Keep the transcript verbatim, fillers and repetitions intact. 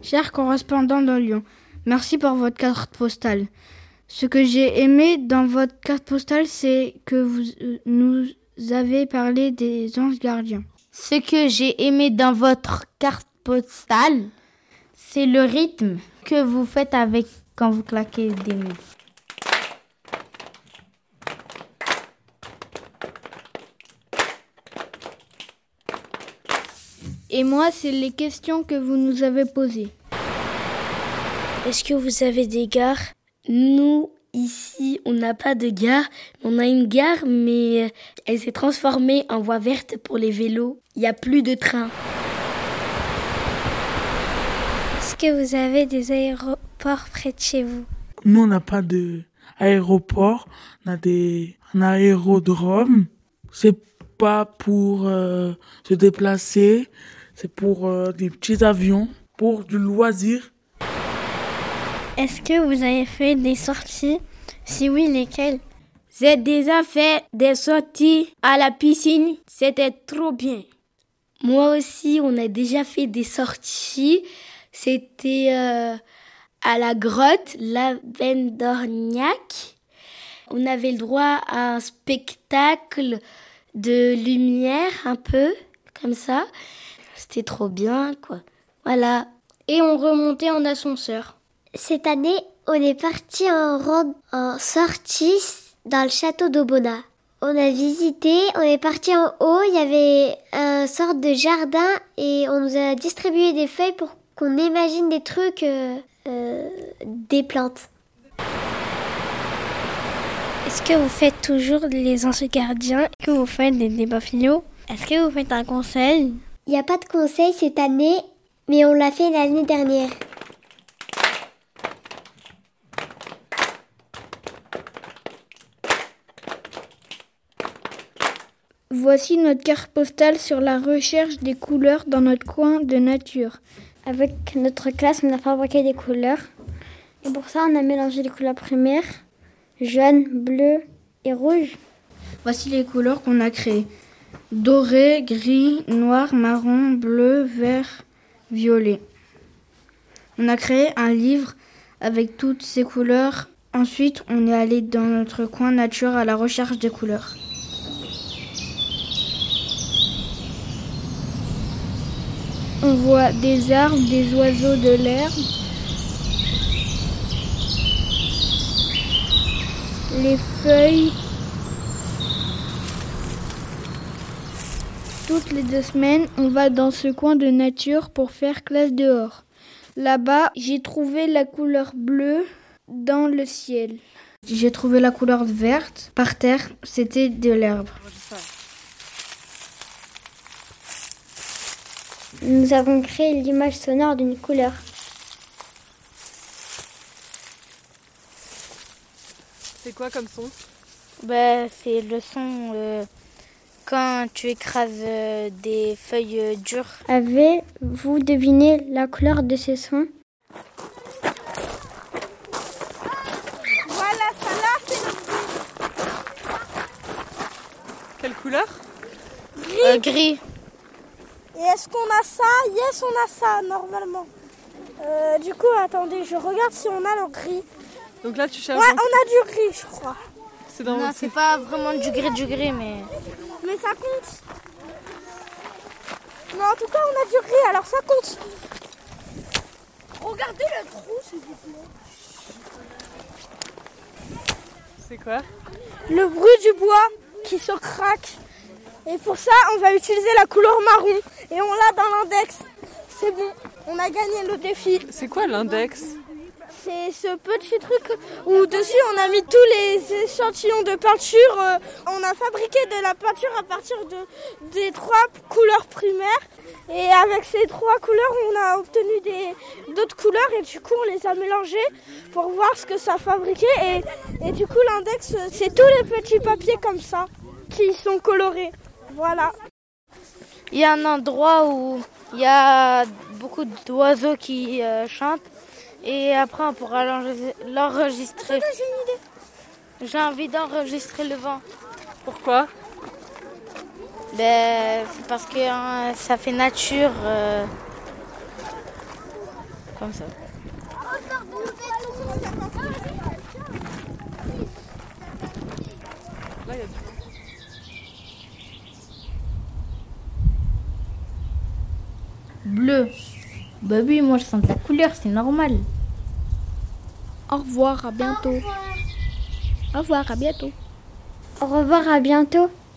Cher correspondant de Lyon, merci pour votre carte postale. Ce que j'ai aimé dans votre carte postale, c'est que vous euh, nous avez parlé des anges gardiens. Ce que j'ai aimé dans votre carte postale, c'est le rythme que vous faites avec quand vous claquez des mots. Et moi, c'est les questions que vous nous avez posées. Est-ce que vous avez des gares ? Nous, ici, on n'a pas de gare. On a une gare, mais elle s'est transformée en voie verte pour les vélos. Il n'y a plus de train. Est-ce que vous avez des aéroports près de chez vous ? Nous, on n'a pas d'aéroport. On a des un aérodrome. C'est pas pour euh, se déplacer. C'est pour euh, des petits avions, pour du loisir. Est-ce que vous avez fait des sorties ? Si oui, lesquelles ? J'ai déjà fait des sorties à la piscine. C'était trop bien. Moi aussi, on a déjà fait des sorties. C'était euh, à la grotte, la Vendorniac. On avait le droit à un spectacle de lumière, un peu, comme ça. C'était trop bien, quoi. Voilà. Et on remontait en ascenseur. Cette année, on est parti en, rand- en sortie dans le château d'Obona. On a visité, on est parti en haut, il y avait une sorte de jardin et on nous a distribué des feuilles pour qu'on imagine des trucs, euh, euh, des plantes. Est-ce que vous faites toujours les anges gardiens ? Est-ce que vous faites des débats philo ? Est-ce que vous faites un conseil ? Il n'y a pas de conseil cette année, mais on l'a fait l'année dernière. Voici notre carte postale sur la recherche des couleurs dans notre coin de nature. Avec notre classe, on a fabriqué des couleurs. Et pour ça, on a mélangé les couleurs primaires, jaune, bleu et rouge. Voici les couleurs qu'on a créées. Doré, gris, noir, marron, bleu, vert, violet. On a créé un livre avec toutes ces couleurs. Ensuite, on est allé dans notre coin nature à la recherche des couleurs. On voit des arbres, des oiseaux, de l'herbe, les feuilles. Toutes les deux semaines, on va dans ce coin de nature pour faire classe dehors. Là-bas, j'ai trouvé la couleur bleue dans le ciel. J'ai trouvé la couleur verte par terre, c'était de l'herbe. Nous avons créé l'image sonore d'une couleur. C'est quoi comme son ? Bah, c'est le son euh, quand tu écrases euh, des feuilles euh, dures. Avez-vous deviné la couleur de ces sons ? Voilà, ça là, c'est le gris. Quelle couleur ? Gris. Euh, gris. Et est-ce qu'on a ça ? Yes, on a ça, normalement. Euh, du coup, attendez, je regarde si on a le gris. Donc là, tu cherches... Ouais, on a du gris, je crois. C'est dans non, c'est pas vraiment du gris, du gris, mais... Mais ça compte. Mais en tout cas, on a du gris, alors ça compte. Regardez le trou, s'il vous plaît. C'est quoi ? Le bruit du bois qui se craque. Et pour ça, on va utiliser la couleur marron. Et on l'a dans l'index. C'est bon, on a gagné le défi. C'est quoi l'index ? C'est ce petit truc où dessus on a mis tous les échantillons de peinture. On a fabriqué de la peinture à partir de, des trois couleurs primaires. Et avec ces trois couleurs, on a obtenu des, d'autres couleurs. Et du coup, on les a mélangées pour voir ce que ça fabriquait. Et, et du coup, l'index, c'est tous les petits papiers comme ça qui sont colorés. Voilà. Il y a un endroit où il y a beaucoup d'oiseaux qui euh, chantent et après on pourra l'enregistrer. Attends, j'ai une idée. J'ai envie d'enregistrer le vent. Pourquoi ? Ben, c'est parce que hein, ça fait nature. Euh... comme ça. Là, il y a du... Bleu. Bah oui, moi je sens de la couleur, c'est normal. Au revoir, à bientôt. Au revoir, à bientôt. Au revoir, à bientôt.